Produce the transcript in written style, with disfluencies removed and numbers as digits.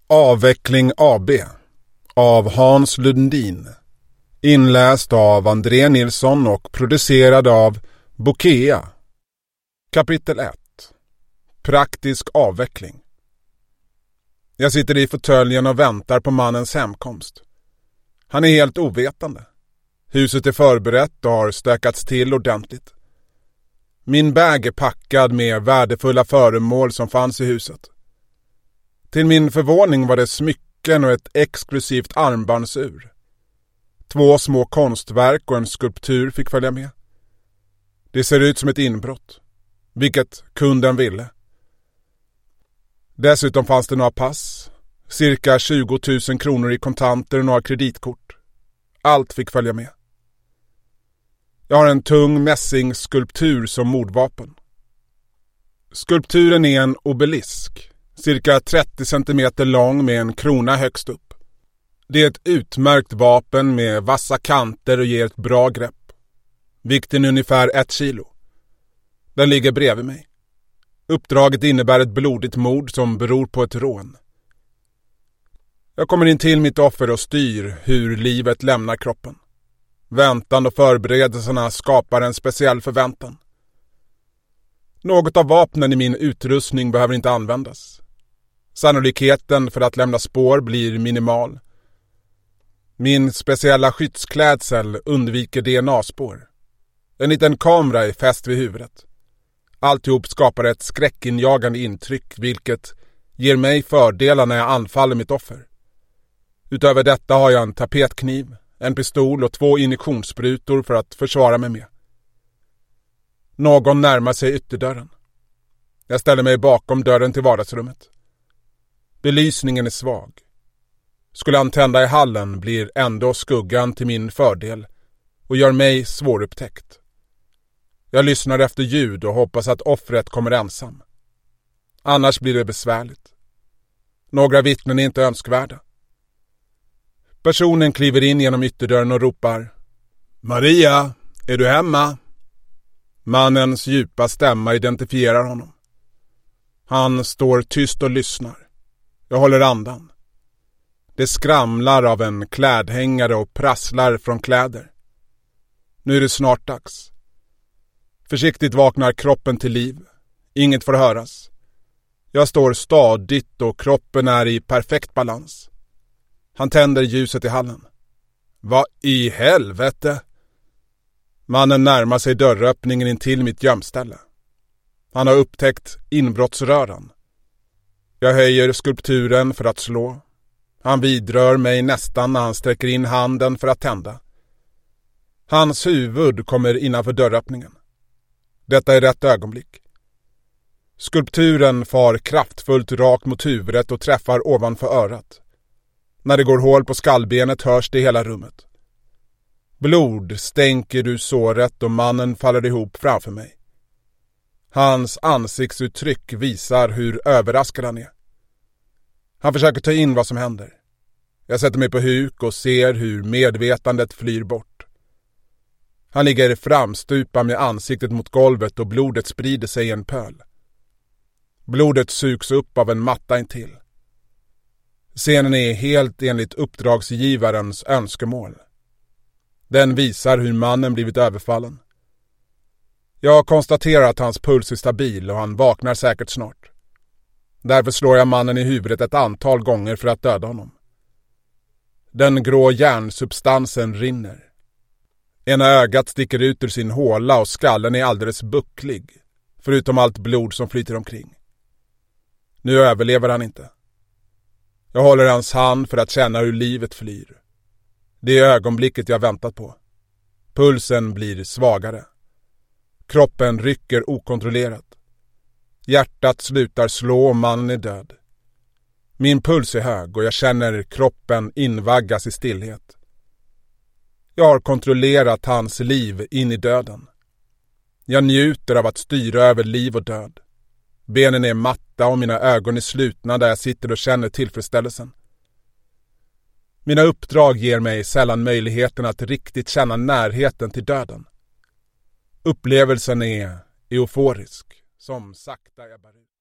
Avveckling AB av Hans Lundin. Inläst av André Nilsson och producerad av Bokea. Kapitel 1. Praktisk avveckling. Jag sitter i fåtöljen och väntar på mannens hemkomst. Han är helt ovetande. Huset är förberett och har stökats till ordentligt. Min bag är packad med värdefulla föremål som fanns i huset. Till min förvåning var det smycken och ett exklusivt armbandsur. 2 små konstverk och en skulptur fick följa med. Det ser ut som ett inbrott, vilket kunden ville. Dessutom fanns det några pass, cirka 20 000 kronor i kontanter och några kreditkort. Allt fick följa med. Jag har en tung mässingsskulptur som mordvapen. Skulpturen är en obelisk, cirka 30 cm lång med en krona högst upp. Det är ett utmärkt vapen med vassa kanter och ger ett bra grepp. Vikten är ungefär 1 kilo. Den ligger bredvid mig. Uppdraget innebär ett blodigt mord som beror på ett rån. Jag kommer in till mitt offer och styr hur livet lämnar kroppen. Väntan och förberedelserna skapar en speciell förväntan. Något av vapnen i min utrustning behöver inte användas. Sannolikheten för att lämna spår blir minimal. Min speciella skyddsklädsel undviker DNA-spår. En liten kamera är fäst vid huvudet. Alltihop skapar ett skräckinjagande intryck, vilket ger mig fördelar när jag anfaller mitt offer. Utöver detta har jag en tapetkniv, en pistol och 2 injektionssprutor för att försvara mig med. Någon närmar sig ytterdörren. Jag ställer mig bakom dörren till vardagsrummet. Belysningen är svag. Skulle han tända i hallen blir ändå skuggan till min fördel och gör mig svårupptäckt. Jag lyssnar efter ljud och hoppas att offret kommer ensam. Annars blir det besvärligt. Några vittnen är inte önskvärda. Personen kliver in genom ytterdörren och ropar: "Maria, är du hemma?" Mannens djupa stämma identifierar honom. Han står tyst och lyssnar. Jag håller andan. Det skramlar av en klädhängare och prasslar från kläder. Nu är det snart dags. Försiktigt vaknar kroppen till liv. Inget får höras. Jag står stadigt och kroppen är i perfekt balans. Han tänder ljuset i hallen. Vad i helvete? Mannen närmar sig dörröppningen in till mitt gömställe. Han har upptäckt inbrottsröran. Jag höjer skulpturen för att slå. Han vidrör mig nästan när han sträcker in handen för att tända. Hans huvud kommer innanför dörröppningen. Detta är rätt ögonblick. Skulpturen far kraftfullt rakt mot huvudet och träffar ovanför örat. När det går hål på skallbenet hörs det i hela rummet. Blod stänker ur såret och mannen faller ihop framför mig. Hans ansiktsuttryck visar hur överraskad han är. Han försöker ta in vad som händer. Jag sätter mig på huk och ser hur medvetandet flyr bort. Han ligger framstupa med ansiktet mot golvet och blodet sprider sig i en pöl. Blodet sugs upp av en matta intill. Scenen är helt enligt uppdragsgivarens önskemål. Den visar hur mannen blivit överfallen. Jag konstaterar att hans puls är stabil och han vaknar säkert snart. Därför slår jag mannen i huvudet ett antal gånger för att döda honom. Den grå järnsubstansen rinner. Ena ögat sticker ut ur sin håla och skallen är alldeles bucklig, förutom allt blod som flyter omkring. Nu överlever han inte. Jag håller hans hand för att känna hur livet flyr. Det är ögonblicket jag väntat på. Pulsen blir svagare. Kroppen rycker okontrollerat. Hjärtat slutar slå och mannen är död. Min puls är hög och jag känner kroppen invaggas i stillhet. Jag har kontrollerat hans liv in i döden. Jag njuter av att styra över liv och död. Benen är matta och mina ögon är slutna där jag sitter och känner tillfredsställelsen. Mina uppdrag ger mig sällan möjligheten att riktigt känna närheten till döden. Upplevelsen är euforisk, som sakta ebbar ut.